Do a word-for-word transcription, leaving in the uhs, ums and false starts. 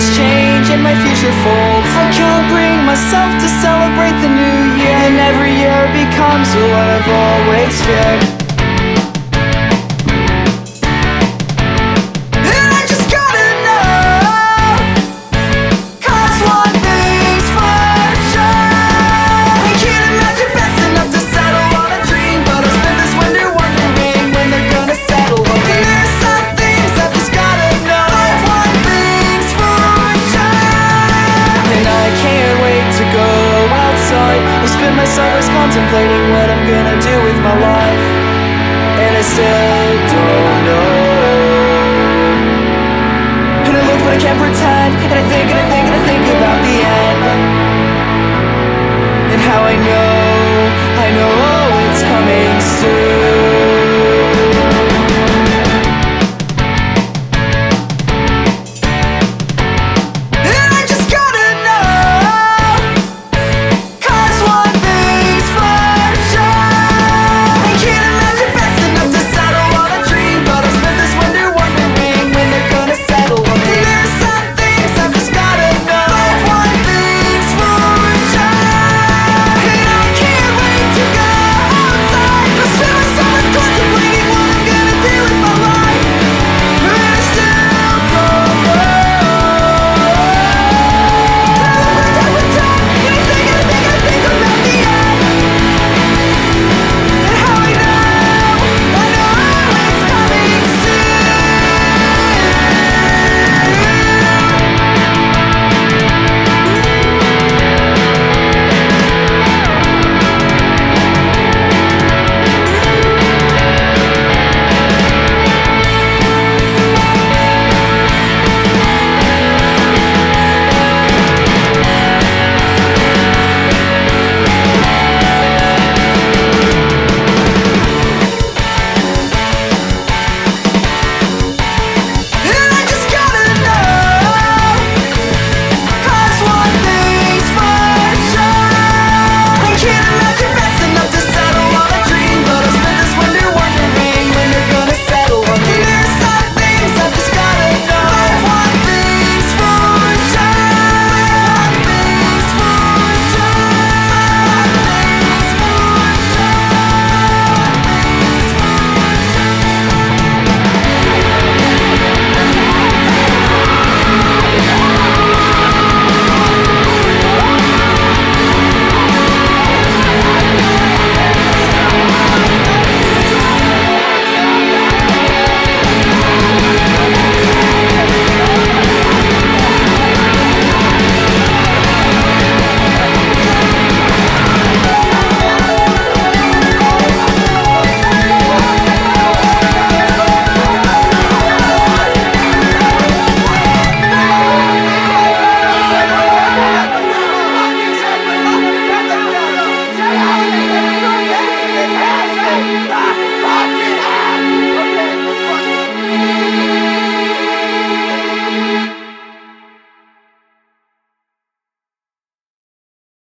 things change and my future folds. I can't bring myself to celebrate the new year, and every year becomes what I've always feared. And I just gotta know, 'cause one thing's for sure, I can't imagine fast enough to settle on a dream, but I spend this winter wondering when they're gonna settle on me. There's some things I've just gotta know, one thing's for sure, and I can't wait to go outside. I've spent my summers contemplating what I'm gonna do with my life, and I still don't know. And I look but I can't pretend, and I think and I think and I think about the end, and how I know, I know it's coming soon.